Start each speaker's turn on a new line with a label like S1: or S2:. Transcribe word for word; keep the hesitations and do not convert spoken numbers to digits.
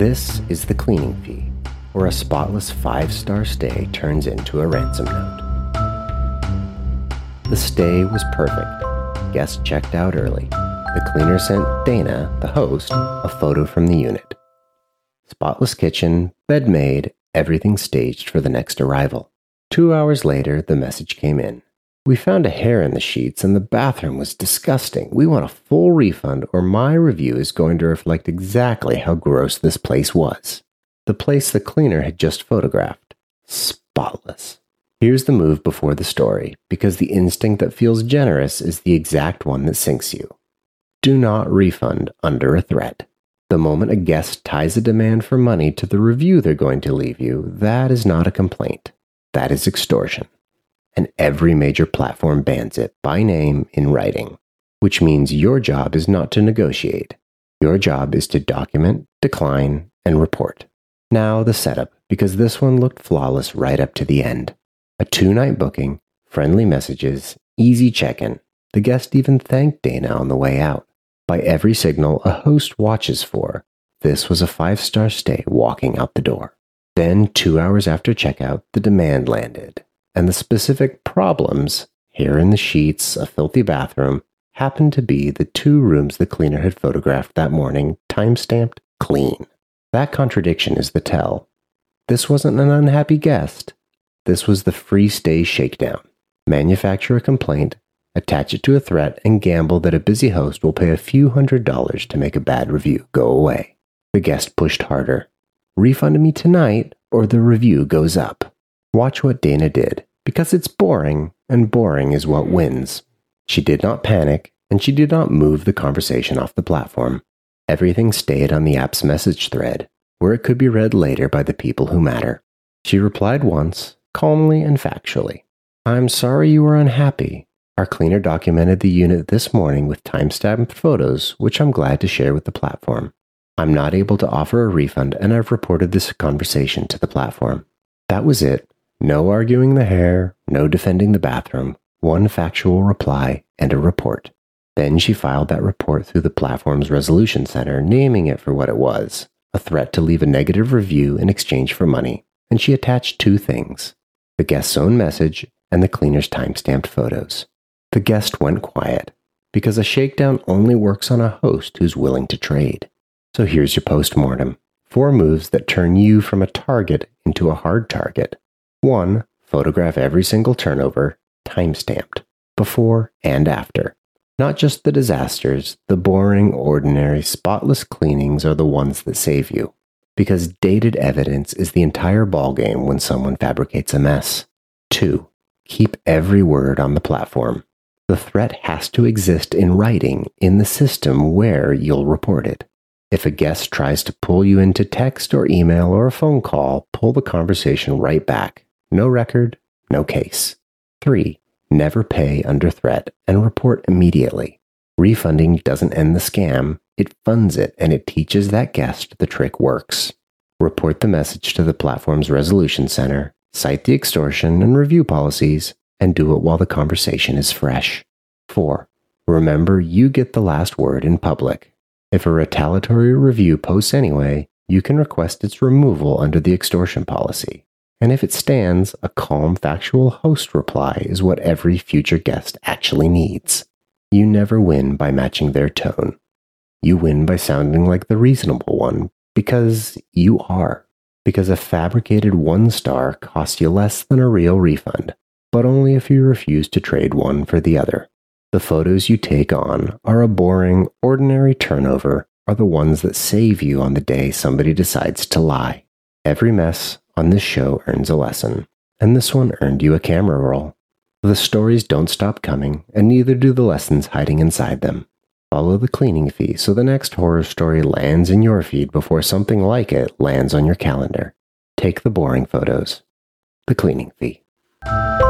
S1: This is the cleaning fee, where a spotless five-star stay turns into a ransom note. The stay was perfect. Guests checked out early. The cleaner sent Dana, the host, a photo from the unit. Spotless kitchen, bed made, everything staged for the next arrival. Two hours later, the message came in. We found a hair in the sheets and the bathroom was disgusting. We want a full refund or my review is going to reflect exactly how gross this place was. The place the cleaner had just photographed. Spotless. Here's the move before the story, because the instinct that feels generous is the exact one that sinks you. Do not refund under a threat. The moment a guest ties a demand for money to the review they're going to leave you, that is not a complaint. That is extortion. And every major platform bans it by name in writing, which means your job is not to negotiate. Your job is to document, decline, and report. Now the setup, because this one looked flawless right up to the end. A two-night booking, friendly messages, easy check-in. The guest even thanked Dana on the way out. By every signal a host watches for, this was a five-star stay walking out the door. Then, two hours after checkout, the demand landed. And the specific problems, hair in the sheets, a filthy bathroom, happened to be the two rooms the cleaner had photographed that morning, time-stamped clean. That contradiction is the tell. This wasn't an unhappy guest. This was the free stay shakedown. Manufacture a complaint, attach it to a threat, and gamble that a busy host will pay a few hundred dollars to make a bad review go away. The guest pushed harder. Refund me tonight, or the review goes up. Watch what Dana did, because it's boring, and boring is what wins. She did not panic, and she did not move the conversation off the platform. Everything stayed on the app's message thread, where it could be read later by the people who matter. She replied once, calmly and factually. I'm sorry you were unhappy. Our cleaner documented the unit this morning with time-stamped photos, which I'm glad to share with the platform. I'm not able to offer a refund, and I've reported this conversation to the platform. That was it. No arguing the hair, no defending the bathroom, one factual reply, and a report. Then she filed that report through the platform's resolution center, naming it for what it was, a threat to leave a negative review in exchange for money, and she attached two things, the guest's own message and the cleaner's time-stamped photos. The guest went quiet, because a shakedown only works on a host who's willing to trade. So here's your post-mortem. Four moves that turn you from a target into a hard target. One, photograph every single turnover, time-stamped, before and after. Not just the disasters, the boring, ordinary, spotless cleanings are the ones that save you. Because dated evidence is the entire ballgame when someone fabricates a mess. Two, keep every word on the platform. The threat has to exist in writing in the system where you'll report it. If a guest tries to pull you into text or email or a phone call, pull the conversation right back. No record, no case. Three, never pay under threat and report immediately. Refunding doesn't end the scam, it funds it and it teaches that guest the trick works. Report the message to the platform's resolution center, cite the extortion and review policies, and do it while the conversation is fresh. Four, remember you get the last word in public. If a retaliatory review posts anyway, you can request its removal under the extortion policy. And if it stands, a calm, factual host reply is what every future guest actually needs. You never win by matching their tone. You win by sounding like the reasonable one, because you are. Because a fabricated one star costs you less than a real refund, but only if you refuse to trade one for the other. The photos you take on are a boring, ordinary turnover, are the ones that save you on the day somebody decides to lie. Every mess on this show earns a lesson, and this one earned you a camera roll. The stories don't stop coming, and neither do the lessons hiding inside them. Follow the cleaning fee so the next horror story lands in your feed before something like it lands on your calendar. Take the boring photos. The cleaning fee.